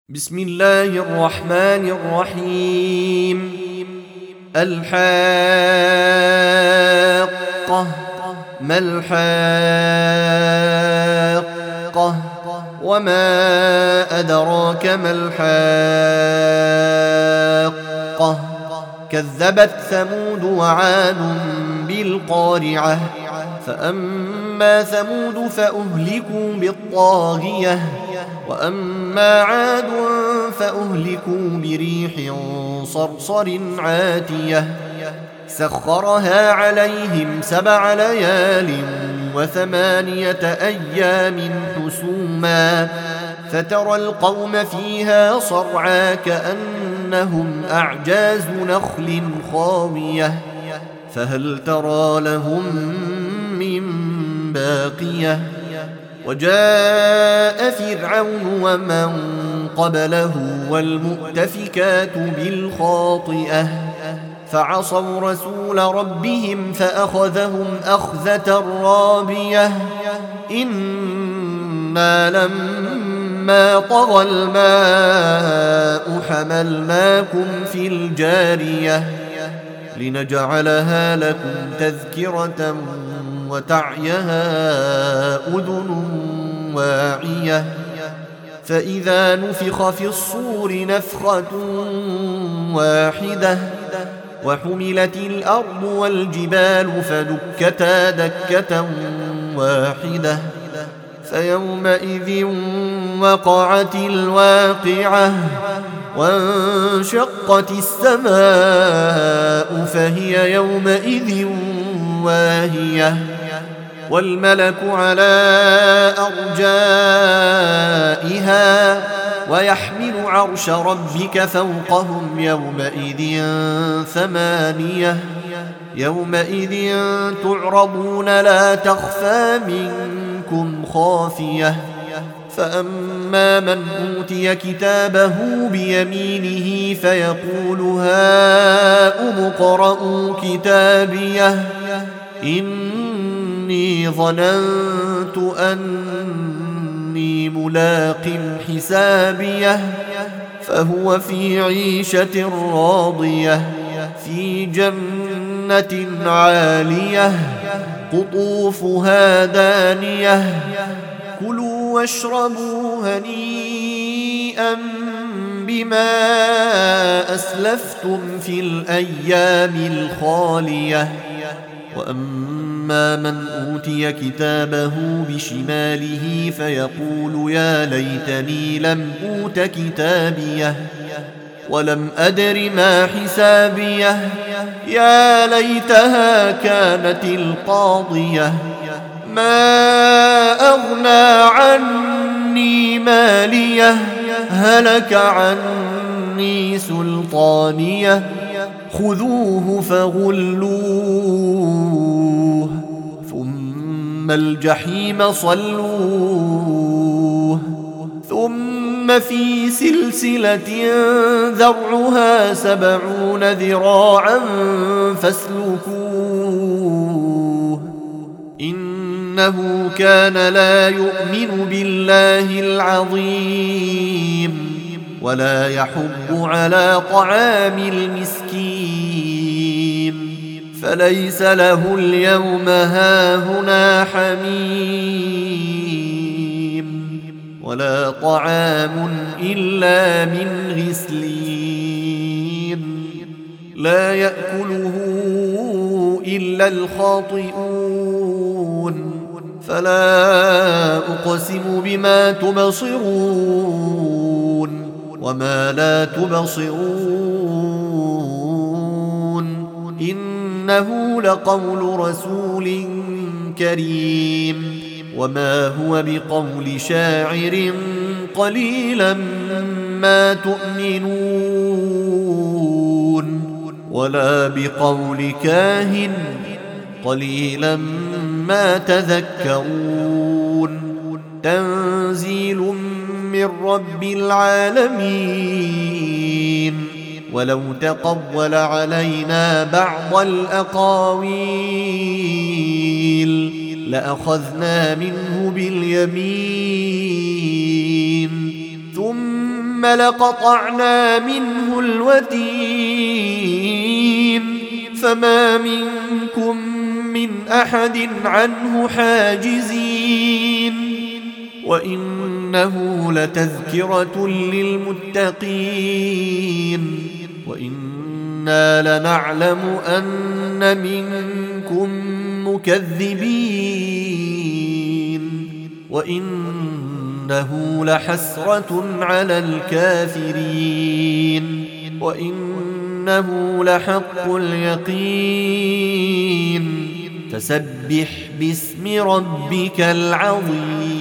بسم الله الرحمن الرحيم. الحاقة ما الحاقة وما أدراك ما الحاقة كذبت ثمود وعاد بالقارعة فأما ثمود فأهلكوا بالطاغية وأما عاد فأهلكوا بريح صرصر عاتية سخرها عليهم 7 ليال و8 أيام حسوما فترى القوم فيها صرعى كأنهم أعجاز نخل خاوية فهل ترى لهم من باقية وجاء فرعون ومن قبله والمؤتفكات بالخاطئة فعصوا رسول ربهم فأخذهم أخذة رابية إنا لما طغى الماء حملناكم في الجارية لنجعلها لكم تذكرة وتعيها أذن واعية فإذا نفخ في الصور نفخة واحدة وحملت الأرض والجبال فدكتا دكة واحدة فيومئذ وقعت الواقعة وانشقت السماء فهي يومئذ واهية والملك على أرجائها ويحمل عرش ربك فوقهم يومئذ 8 يومئذ تعرضون لا تخفى منكم خافية فأما من أوتي كتابه بيمينه فيقول هاؤم اقرءوا كتابيه إني ظننت أني ملاق حسابيه فهو في عيشة راضية في جنة عالية قطوفها دانية كلوا واشربوا هنيئا بما أسلفتم في الأيام الخالية وأما من أوتي كتابه بشماله فيقول يا ليتني لم أوت كتابيه ولم أدر ما حسابيه يا ليتها كانت القاضية ما أغنى عني ماليه هلك عني سلطانيه خذوه فغلوه ثم الجحيم صلوه ثم في سلسلة ذرعها 70 ذراعا فاسلكوه إنه كان لا يؤمن بالله العظيم ولا يحض على طعام المسكين فليس له اليوم هاهنا حميم ولا طعام إلا من غسلين لا يأكله إلا الخاطئون فلا أقسم بما تبصرون وما لا تبصرون إنه لقول رسول كريم وما هو بقول شاعر قليلا ما تؤمنون ولا بقول كاهن قليلا ما تذكرون تنزيل من رب العالمين ولو تقول علينا بعض الأقاويل لأخذنا منه باليمين ثم ثم لقطعنا منه الوتين فما منكم من أحد عنه حاجزين وإنه لتذكرة للمتقين وإنا لنعلم أن منكم مكذبين وإنه لحسرة على الكافرين وإنه لحق اليقين فسبح باسم ربك العظيم.